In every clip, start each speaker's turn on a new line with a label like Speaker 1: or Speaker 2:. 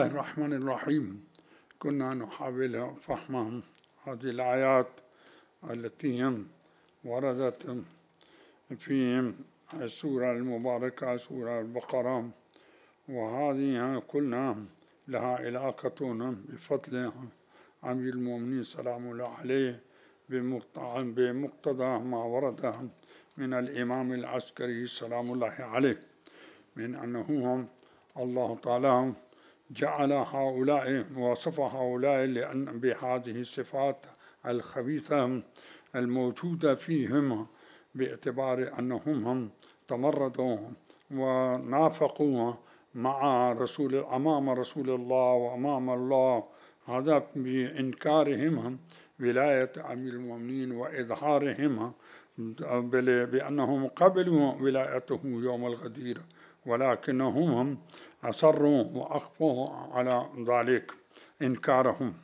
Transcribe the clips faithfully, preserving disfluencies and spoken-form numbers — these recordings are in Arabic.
Speaker 1: الله الرحمن الرحيم. كنا نحاول فهم هذه الآيات التي وردت في السورة المباركة سورة البقرة، وهذه قلنا لها علاقة بفضل أمير المؤمنين سلام الله عليه بمقتضى ما ورد من الإمام العسكري سلام الله عليه من أنه الله تعالى جعل هؤلاء وصف هؤلاء لأن بهذه الصفات الخبيثة الموجودة فيهم باعتبار أنهم تمردوا ونافقوا مع رسول أمام رسول الله وأمام الله، هذا بإنكارهم ولاية أمير المؤمنين وإظهارهم بأنهم قبلوا ولايته يوم الغدير، ولكنهم أصروا وأخفوا على ذلك إنكارهم.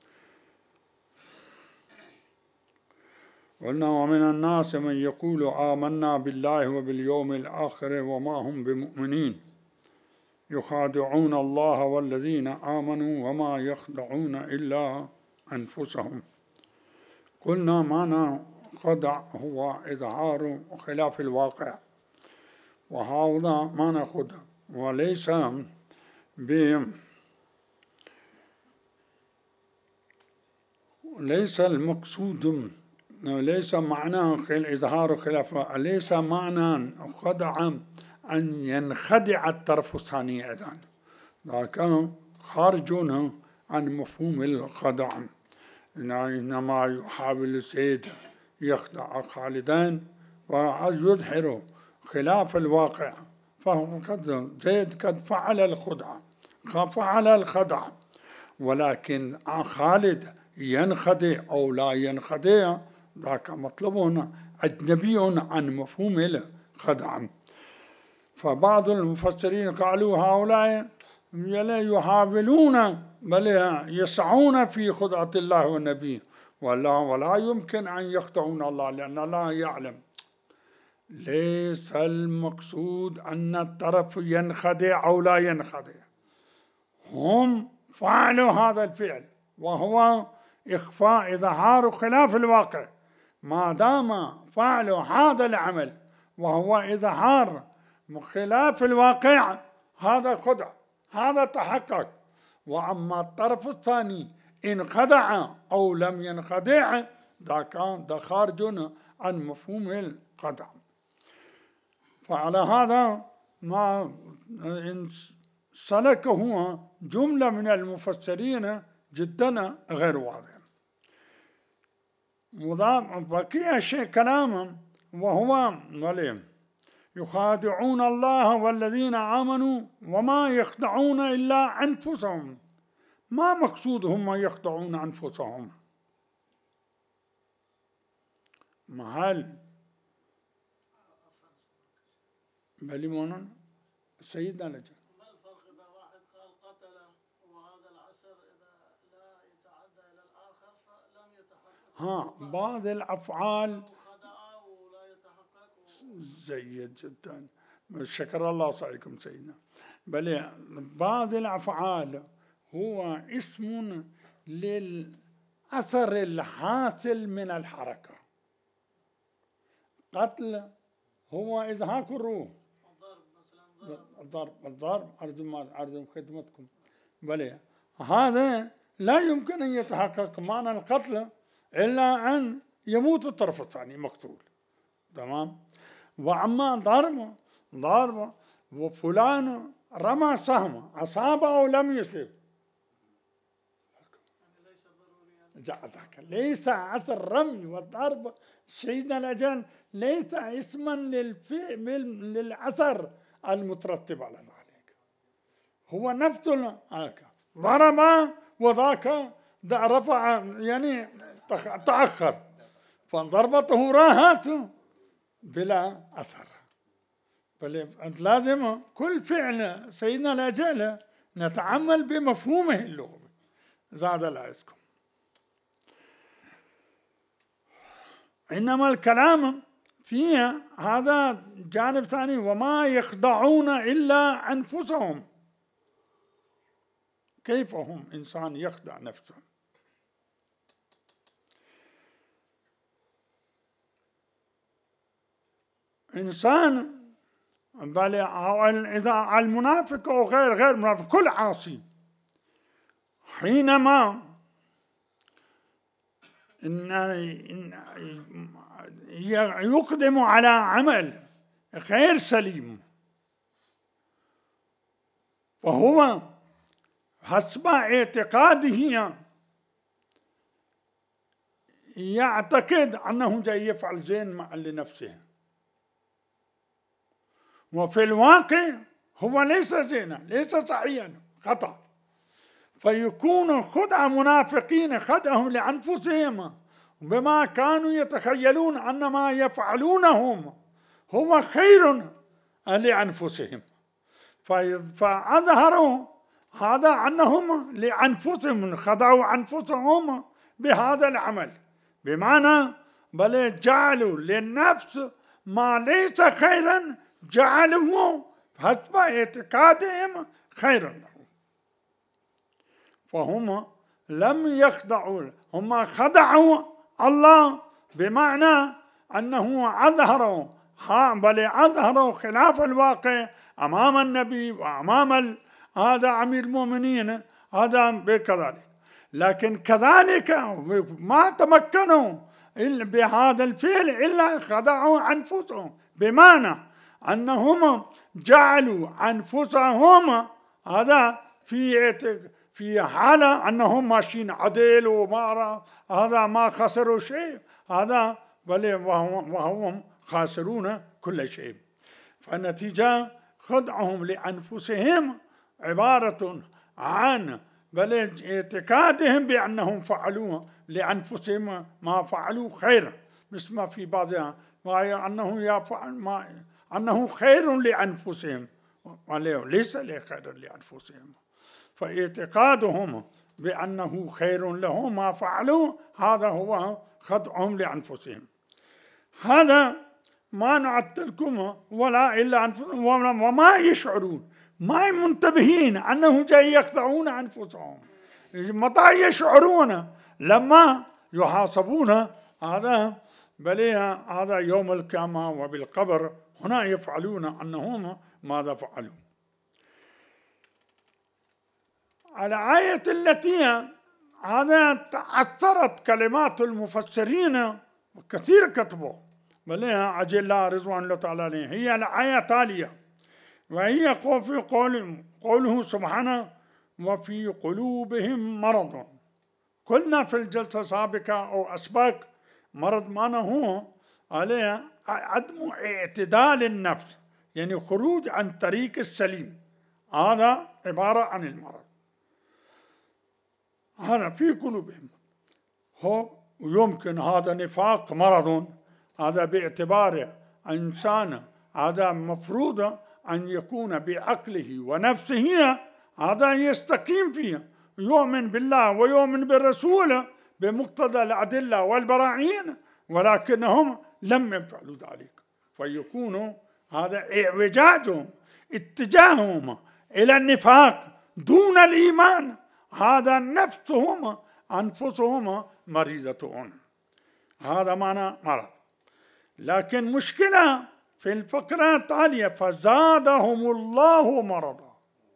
Speaker 1: قلنا ومن الناس من يقول آمنا بالله وباليوم الآخر وما هم بمؤمنين يخادعون الله والذين آمنوا وما يخدعون إلا أنفسهم. قلنا معنى خدع هو إظهار خلاف الواقع، وهذا معنى خدع، وليس ب ليس المقصود ليس معنى إظهار خلاف، ليس معنى خدع أن ينخدع الطرف الثاني أيضا، ذاك خارج عن مفهوم الخدع. إنما يحاول زيد يخدع خالدا ويظهر خلاف الواقع، فهو قد زيد قد فعل الخدع فعل الخدع، ولكن خالد ينخدع أو لا ينخدع ذاك مطلب أجنبي عن مفهوم الخدع. فبعض المفسرين قالوا هؤلاء يحاولون بل يسعون في خدعة الله والنبي، والله ولا يمكن أن يخدعون الله لأن الله يعلم. ليس المقصود أن الطرف ينخدع أو لا ينخدع، هم فعلوا هذا الفعل وهو إخفاء إظهار خلاف الواقع. ما دام فعلوا هذا العمل وهو إظهار خلاف الواقع هذا خدع، هذا تحقق. وأما الطرف الثاني إن خدع أو لم ينخدع ذاك ده خارج عن مفهوم الخدع. فعلى هذا ما سلكه جملة من المفسرين جدا غير واضح. بقي شيء كلامهم وهو يخادعون الله والذين آمنوا وما يخدعون إلا أنفسهم. ما مقصودهم يخدعون أنفسهم؟ محل بليمون سيدنا لجل
Speaker 2: ما الفرق إذا واحد قال قتل وهذا العسر إذا لا يتعدى إلى الآخر فلم يتحقق؟
Speaker 1: ها بعض الأفعال
Speaker 2: خدع ولا يتحقق و...
Speaker 1: جيد جدا، شكر الله سعيكم سيدنا. بل بعض الأفعال هو اسم للأثر الحاصل من الحركة. قتل هو إزهاق الروح،
Speaker 2: الضرب مثلا
Speaker 1: الضرب الضرب أرجو أرجو خدمتكم. بل هذا لا يمكن أن يتحقق معنى القتل إلا أن يموت الطرف الثاني مقتول، تمام. وأما ضرب ضرب وفلان رمى سهم أصاب أو لم يصب
Speaker 2: ليس ضروريا،
Speaker 1: ليس أثر الرمي والضرب سيدنا الأجل ليس اسما للفعل للأثر المترتب على ذلك، هو نفس ضرب وذاك رفع يعني تأخر، فضربته راحت بلا أثر. بل لازم كل فعل سيدنا الأجل نتعامل بمفهومه اللغوي. زاد الله عزكم. إنما الكلام فيه هذا جانب ثاني، وما يخدعون إلا أنفسهم. كيف هم إنسان يخدع نفسه؟ إنسان بل إذا المنافق أو غير غير منافق كل عاصي حينما إن يقدم على عمل غير سليم وهو حسب اعتقاده يعتقد أنه جاي يفعل زين مع لنفسه، وفي الواقع هو ليس زينا، ليس صحيحا، خطأ. فيكون خدع منافقين خدعهم لأنفسهم بما كانوا يتخيلون أن ما يفعلونهم هو خير لأنفسهم، فأظهروا هذا أنهم لأنفسهم خدعوا أنفسهم بهذا العمل، بمعنى بل جعلوا للنفس ما ليس خيرا جعلوه حسب اعتقادهم خيرا له. فهم لم يخدعوا، هم خدعوا الله بمعنى أنه أظهروا بل أظهروا خلاف الواقع أمام النبي وأمام هذا أمير المؤمنين، هذا بكذلك. لكن كذلك ما تمكنوا بهذا الفعل إلا خدعوا أنفسهم، بمعنى أنهم جعلوا أنفسهم هذا في في حالة أنهم ماشيين عدل وما هذا ما خسروا شيء، هذا بل وهم خاسرون كل شيء. فالنتيجة خدعهم لأنفسهم عبارة عن بل اعتقادهم بأنهم فعلوا لأنفسهم ما فعلوا خير، مثل ما في بعضها أنه يفعل ما أنه خير لأنفسهم وليس خير لأنفسهم. فاعتقادهم بأنه خير لهم ما فعلوا هذا هو خدعهم لأنفسهم. هذا ما نعتلكم ولا إلا أنفسهم وما يشعرون، ما منتبهين أنه جاي يخدعون أنفسهم. متى يشعرون؟ لما يحاسبون، هذا بل هذا يوم القيامة وبالقبر، هنا يفعلون أنهم ماذا فعلوا. الآية التي هذا تأثرت كلمات المفسرين وكثير كتبوا بل عجل الله رضوان الله تعالى عليه، هي الآية التالية، وهي في قول قوله سبحانه وفي قلوبهم مرض. قلنا في الجلسة السابقة أو أسبق مرض معناه هو عليه عدم اعتدال النفس، يعني خروج عن طريق السليم، هذا عبارة عن المرض. هذا في قلوبهم هو يمكن هذا نفاق مرض، هذا باعتبار إنسان هذا مفروض أن يكون بعقله ونفسه هذا يستقيم فيه، يؤمن بالله ويؤمن بالرسول بمقتضى الأدلة والبراهين، ولكنهم لم يفعلوا ذلك، فيكون هذا اعوجاجهم اتجاههم إلى النفاق دون الإيمان، هذا نفسهم أنفسهم مريضة، هذا معنى مرض. لكن مشكلة في الفقرة التالية فزادهم الله مرضا،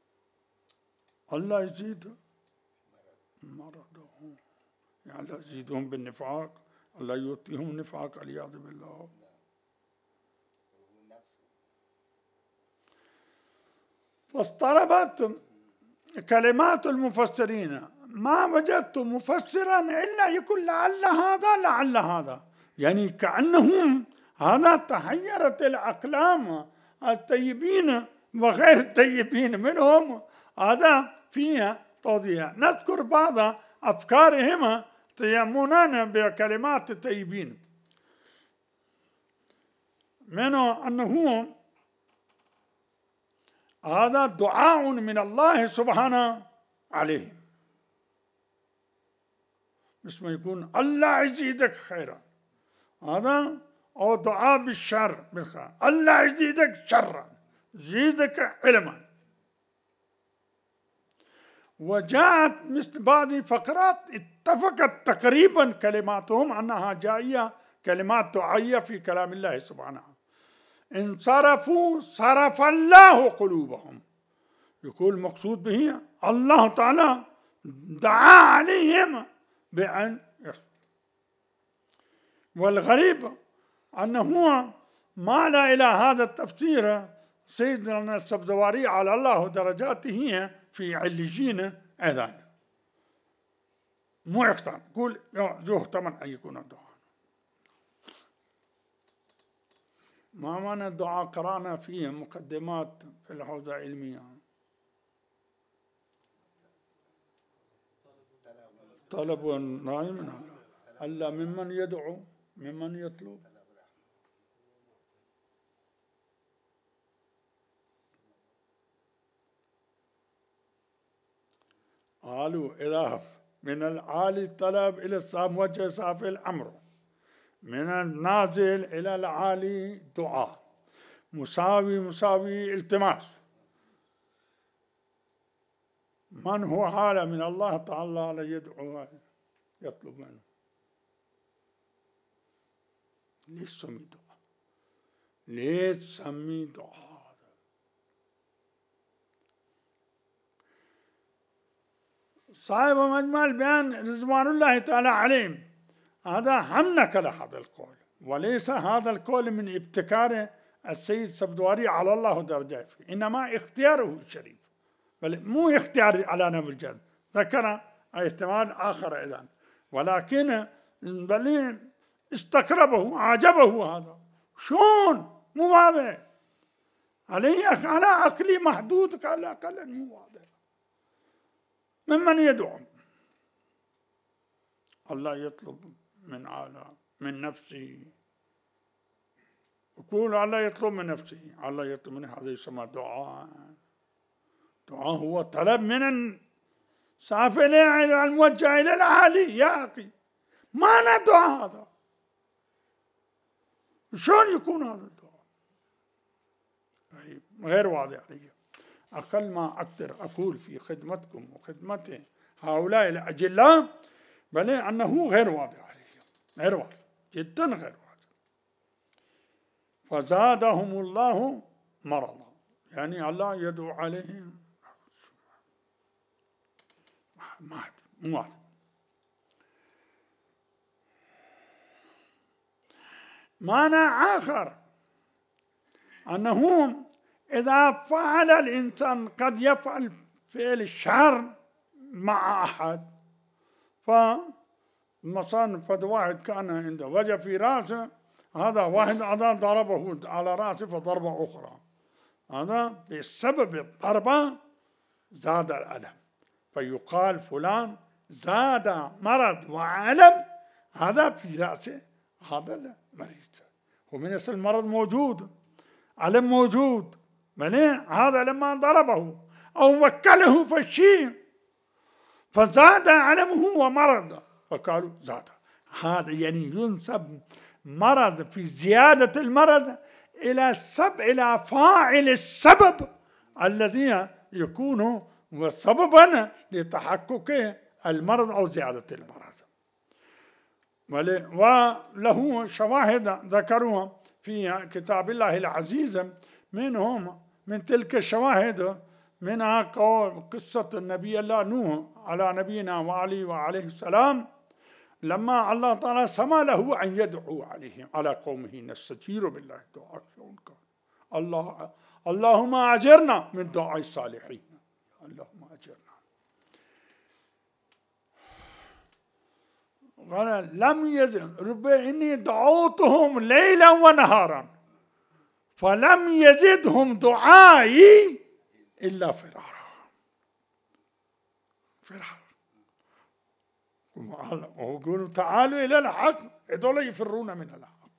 Speaker 1: الله يزيد مرضهم، يعني لا يزيدهم بالنفاق، الله يعطيهم نفاق والعياذ بالله. فاضطربت كلمات المفسرين، ما وجدت مفسرا إلا يقول لعل هذا لعل هذا، يعني كأنهم هذا تحيرت الأقلام الطيبين وغير الطيبين منهم، هذا فيها توضيح. نذكر بعض أفكارهم تيمونان بكلمات الطيبين، منه أنه هذا دعاء من الله سبحانه عليهم، مثل ما يكون الله يزيدك خيرا، هذا أو دعاء بالشر بالخير، الله يزيدك شرا، يزيدك علما. وجاءت مثل بعض فقرات اتفقت تقريبا كلماتهم أنها جائية كلمات دعائية في كلام الله سبحانه. انصرفوا صرف الله قلوبهم، يقول المقصود به الله تعالى دعا عليهم بأن يصبروا. والغريب أنه مال إلى هذا التفسير سيدنا السبزواري على الله درجاته في عليين أيضا مو يختار، يقول يحتمل أن يكون الدعاء. ما معنى الدعاء؟ قرأنا فيه مقدمات في الحوزة العلمية. طلب نائم من الله، ألا ممن يدعو ممن يطلب. قالوا إذا من العالي الطلب إلى الصاب وجه صافي الأمر، من النازل إلى العالي دعاء، مساوي مساوي التماس. من هو عالم من الله تعالى لا يدعو يطلب منه. ليش سمي دعاء؟ ليش سمي دعاء؟ صاحب مجمع البيان رضوان الله تعالى عليهم هذا هم نقل هذا القول، وليس هذا القول من ابتكار السيد السبزواري على الله درجة فيه، إنما اختياره الشريف، بل مو اختيار على نبي الجد، ذكر احتمال آخر إذن، ولكن بل استقربه عجبه هذا. شون مو واضح عليه على عقلي محدود على الأقل مو واضح. ممن يدعو الله يطلب من عالم من نفسه، يقول الله يطلب من نفسه، الله يطلب من هذا يسمى دعاء. دعاء هو طلب من سافل الموجه إلى العالي. يا أخي معنى دعاء هذا؟ شلون يكون هذا الدعاء؟ غير واضح علي. أقل ما أقدر أقول في خدمتكم وخدمة هؤلاء الأجلاء بل أنه غير واضح عليه، غير واضح جدا، غير واضح. فزادهم الله مرضا، يعني الله يدعو عليهم ما مو واضح. معنى آخر أنه إذا فعل الإنسان قد يفعل فعل الشر مع أحد، فمثلا فد واحد كان عنده وجه في رأسه، هذا واحد هذا ضربه على رأسه فضربة أخرى، هذا بسبب الضربة زاد الألم، فيقال فلان زاد مرض وألم هذا في رأسه هذا المريض. ومن أصل المرض موجود، ألم موجود، من هذا لما ضربه أو وكله في الشيء فزاد علمه ومرض فقالوا زاد. هذا يعني ينسب مرض في زيادة المرض إلى سب إلى فاعل السبب الذي يكون سببا لتحقق المرض أو زيادة المرض. وله شواهد ذكروها في كتاب الله العزيز، منهم من تلك الشواهد منها قول قصة النبي الله نوح على نبينا وعلي وعليه السلام، لما الله تعالى سمى له أن يدعو عليهم على قومه نستجير بالله دعاء الله اللهم أجرنا من دعاء الصالحين، اللهم أجرنا. قال لم يزد رب إني دعوتهم ليلا ونهارا فلم يزدهم دعائي إلا فرارا. فرارا. ويقولوا تعالوا إلى الحق، هذول يفرون من الحق.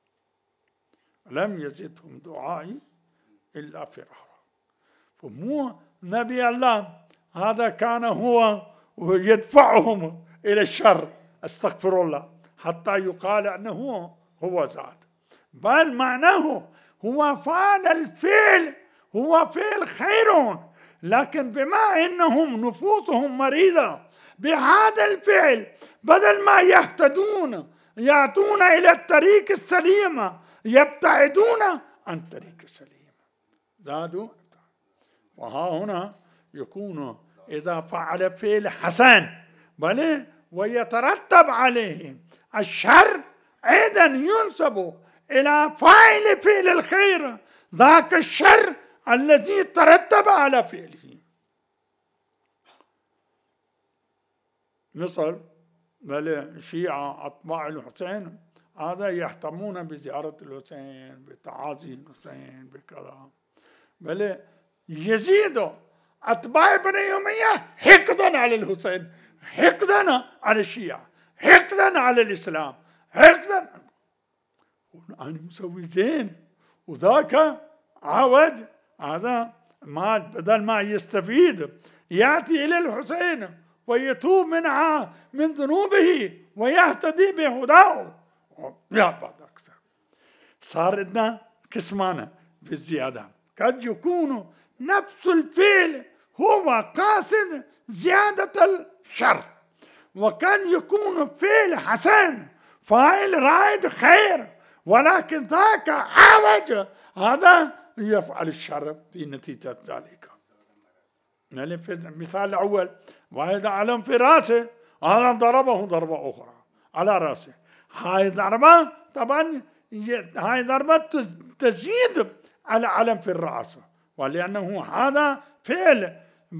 Speaker 1: لم يزدهم دعائي إلا فرارا. فمو نبي الله هذا كان هو يدفعهم إلى الشر، استغفر الله، حتى يقال أنه هو زاد، بل معناه هو فعل الفعل، هو فعل خير لكن بما أنهم نفوسهم مريضة بهذا الفعل، بدل ما يهتدون يأتون إلى الطريق السليمة يبتعدون عن الطريق السليم، زادوا. وها هنا يكون إذا فعل فعل حسن بل ويترتب عليه الشر أيضا ينسب إلى فاعل فعل الخير ذاك الشر الذي ترتب على فعله. مثل بل الشيعة أتباع الحسين هذا يهتمون بزيارة الحسين، بتعازي الحسين، بكذا، بل يزيد أتباع بني أمية حقدا على الحسين، حقدا على الشيعة، حقدا على الإسلام، حقدا. أنا مسوي زين وذاك عود، هذا ما بدل ما يستفيد يأتي إلى الحسين ويتوب منها من ذنوبه ويهتدي بهداه يعبد أكثر. صار عندنا قسمان بالزيادة، قد يكون نفس الفعل هو قاصد زيادة الشر، وقد يكون فعل حسن فاعل رائد خير، ولكن ذاك عوج هذا يفعل الشر في نتيجة ذلك. المثال الأول واحد علم في رأسه، هذا ضربه ضربة أخرى على رأسه، هاي ضربة طبعا هاي ضربة تزيد على علم في الرأس، ولأنه هذا فعل